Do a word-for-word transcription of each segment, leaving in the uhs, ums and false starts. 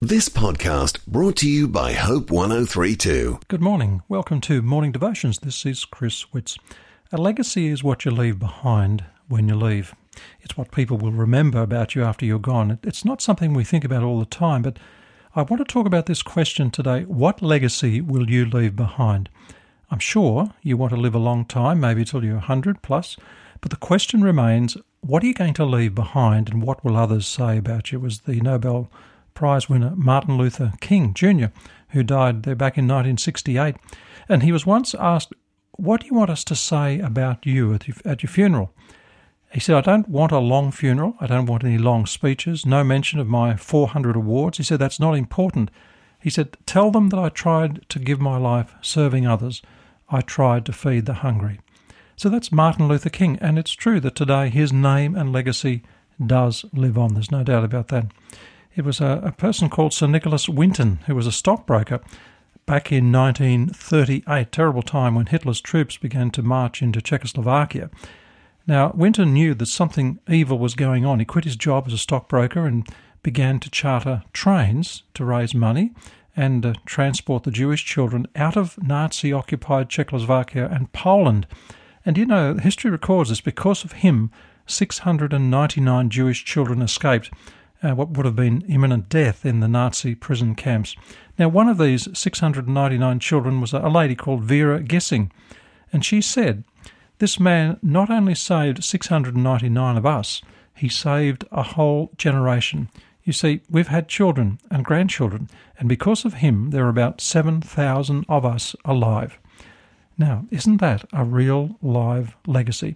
This podcast brought to you by Hope one oh three two. Good morning. Welcome to Morning Devotions. This is Chris Witz. A legacy is what you leave behind when you leave. It's what people will remember about you after you're gone. It's not something we think about all the time, but I want to talk about this question today. What legacy will you leave behind? I'm sure you want to live a long time, maybe till you're one hundred plus, but the question remains, what are you going to leave behind and what will others say about you? It was the Nobel Prize winner Martin Luther King Junior, who died there back in nineteen sixty-eight. And he was once asked, what do you want us to say about you at your, at your funeral? He said, I don't want a long funeral. I don't want any long speeches, no mention of my four hundred awards. He said, that's not important. He said, tell them that I tried to give my life serving others. I tried to feed the hungry. So that's Martin Luther King. And it's true that today his name and legacy does live on. There's no doubt about that. It was a, a person called Sir Nicholas Winton, who was a stockbroker back in nineteen thirty-eight, terrible time when Hitler's troops began to march into Czechoslovakia. Now, Winton knew that something evil was going on. He quit his job as a stockbroker and began to charter trains to raise money and uh, transport the Jewish children out of Nazi-occupied Czechoslovakia and Poland. And you know, history records this. Because of him, six hundred ninety-nine Jewish children escaped Uh, what would have been imminent death in the Nazi prison camps. Now, one of these six hundred ninety-nine children was a lady called Vera Gessing, and she said, this man not only saved six hundred ninety-nine of us, he saved a whole generation. You see, we've had children and grandchildren, and because of him, there are about seven thousand of us alive. Now, isn't that a real live legacy?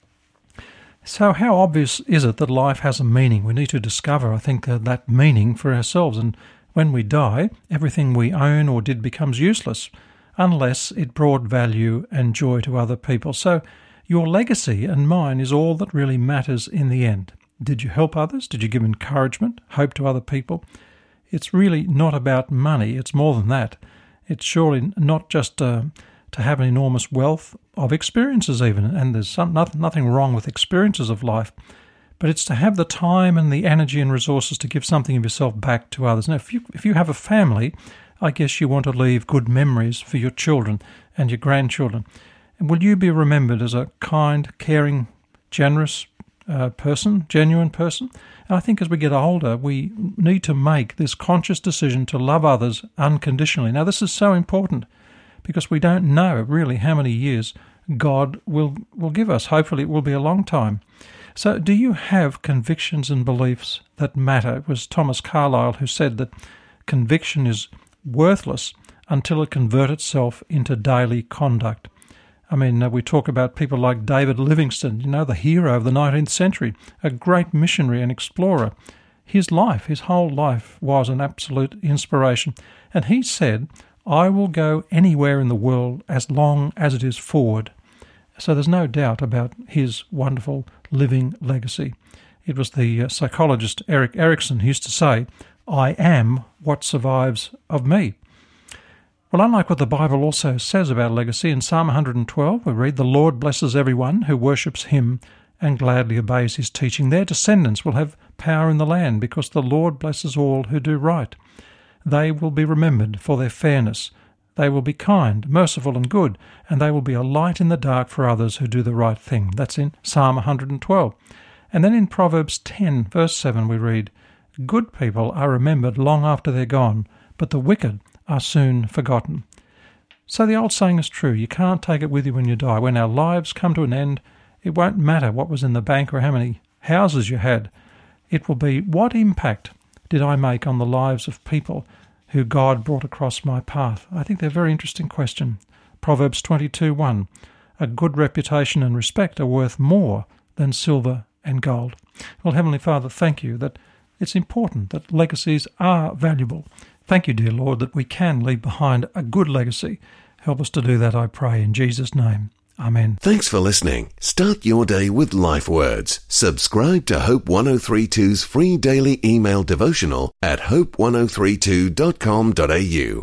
So how obvious is it that life has a meaning? We need to discover, I think, uh, that meaning for ourselves. And when we die, everything we own or did becomes useless unless it brought value and joy to other people. So your legacy and mine is all that really matters in the end. Did you help others? Did you give encouragement, hope to other people? It's really not about money. It's more than that. It's surely not just uh, to have an enormous wealth of experiences even, and there's some, nothing, nothing wrong with experiences of life, but it's to have the time and the energy and resources to give something of yourself back to others. Now, if you, if you have a family, I guess you want to leave good memories for your children and your grandchildren. And will you be remembered as a kind, caring, generous uh, person, genuine person? And I think as we get older, we need to make this conscious decision to love others unconditionally. Now, this is so important, because we don't know really how many years God will, will give us. Hopefully it will be a long time. So do you have convictions and beliefs that matter? It was Thomas Carlyle who said that conviction is worthless until it converts itself into daily conduct. I mean, uh, we talk about people like David Livingstone, you know, the hero of the nineteenth century, a great missionary and explorer. His life, his whole life was an absolute inspiration. And he said, I will go anywhere in the world as long as it is forward. So there's no doubt about his wonderful living legacy. It was the uh, psychologist Erik Erikson who used to say, I am what survives of me. Well, unlike what the Bible also says about legacy, in Psalm one hundred twelve we read, the Lord blesses everyone who worships him and gladly obeys his teaching. Their descendants will have power in the land because the Lord blesses all who do right. They will be remembered for their fairness. They will be kind, merciful and good, and they will be a light in the dark for others who do the right thing. That's in Psalm one hundred twelve. And then in Proverbs ten, verse seven, we read, good people are remembered long after they're gone, but the wicked are soon forgotten. So the old saying is true. You can't take it with you when you die. When our lives come to an end, it won't matter what was in the bank or how many houses you had. It will be, what impact did I make on the lives of people who God brought across my path? I think they're a very interesting question. Proverbs twenty-two one. A good reputation and respect are worth more than silver and gold. Well, Heavenly Father, thank you that it's important that legacies are valuable. Thank you, dear Lord, that we can leave behind a good legacy. Help us to do that, I pray, in Jesus' name. Amen. Thanks for listening. Start your day with Life Words. Subscribe to Hope one oh three two's free daily email devotional at hope one oh three two dot com dot a u.